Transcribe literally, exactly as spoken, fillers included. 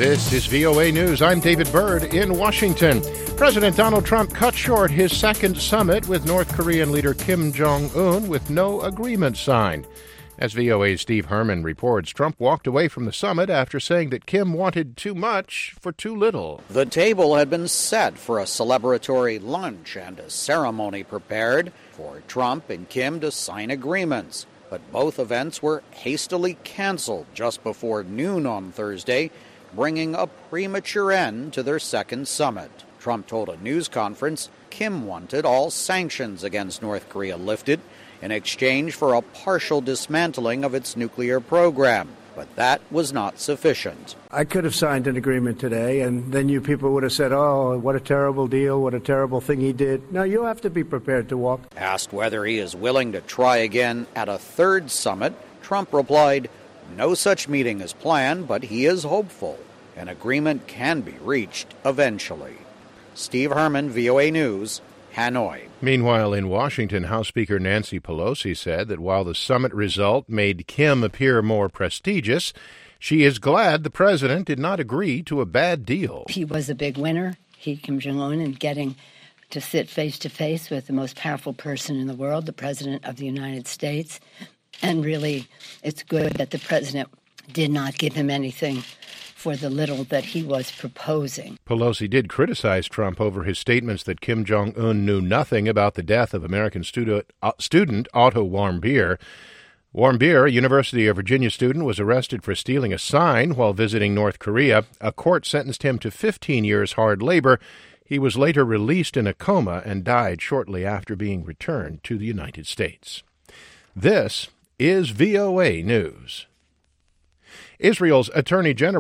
This is V O A News. I'm David Byrd in Washington. President Donald Trump cut short his second summit with North Korean leader Kim Jong-un with no agreement signed. As V O A's Steve Herman reports, Trump walked away from the summit after saying that Kim wanted too much for too little. The table had been set for a celebratory lunch and a ceremony prepared for Trump and Kim to sign agreements. But both events were hastily canceled just before noon on Thursday, bringing a premature end to their second summit. Trump told a news conference Kim wanted all sanctions against North Korea lifted in exchange for a partial dismantling of its nuclear program. But that was not sufficient. I could have signed an agreement today, and then you people would have said, oh, what a terrible deal, what a terrible thing he did. No, you have to be prepared to walk. Asked whether he is willing to try again at a third summit, Trump replied, no such meeting is planned, but he is hopeful. An agreement can be reached eventually. Steve Herman, V O A News, Hanoi. Meanwhile, in Washington, House Speaker Nancy Pelosi said that while the summit result made Kim appear more prestigious, she is glad the president did not agree to a bad deal. He was a big winner, he, Kim Jong-un, in getting to sit face-to-face with the most powerful person in the world, the President of the United States. And really, it's good that the president did not give him anything for the little that he was proposing. Pelosi did criticize Trump over his statements that Kim Jong-un knew nothing about the death of American student, uh, student Otto Warmbier. Warmbier, a University of Virginia student, was arrested for stealing a sign while visiting North Korea. A court sentenced him to fifteen years hard labor. He was later released in a coma and died shortly after being returned to the United States. This is V O A News. Israel's Attorney General